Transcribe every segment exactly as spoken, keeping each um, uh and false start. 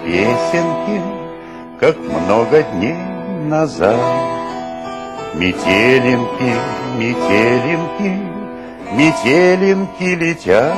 песенки, как много дней назад. Метелинки, метелинки, метелинки летят.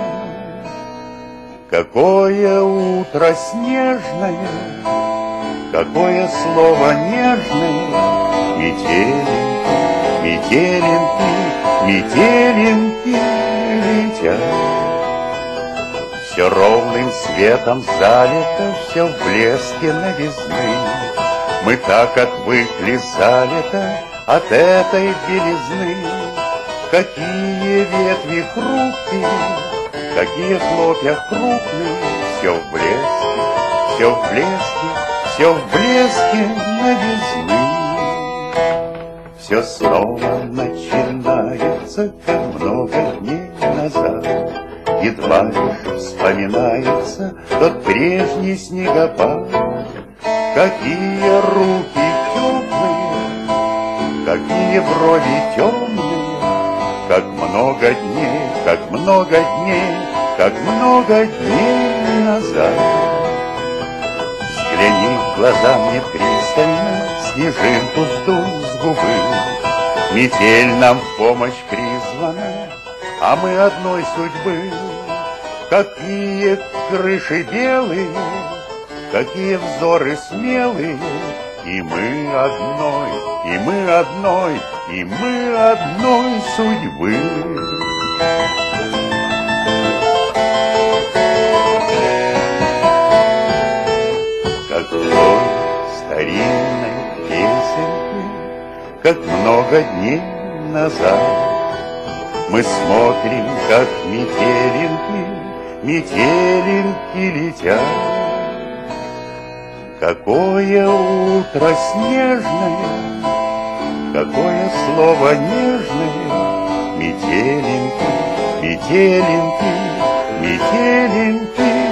Какое утро снежное, какое слово нежное. Метелинки, метелинки, метелинки летят. Все ровным светом залито, все в блеске новизны. Мы так отвыкли за лето от этой белизны. Какие ветви хрупкие, какие хлопья крупные. Все в блеске, все в блеске, все в блеске новизны. Все снова начинается, как много дней назад. Едва лишь вспоминается тот прежний снегопад. Какие руки теплые, какие брови темные. Как много дней, как много дней, как много дней назад. Взгляни в глаза мне пристально, снежинку сдуй с губы. Метель нам в помощь призвана, а мы одной судьбы. Какие крыши белые, какие взоры смелые. И мы одной, и мы одной, и мы одной судьбы. Как в той старинной песенке, как много дней назад. Мы смотрим, как метелинки, метелинки летят. Какое утро снежное, какое слово нежное. Метелинки, метелинки, метелинки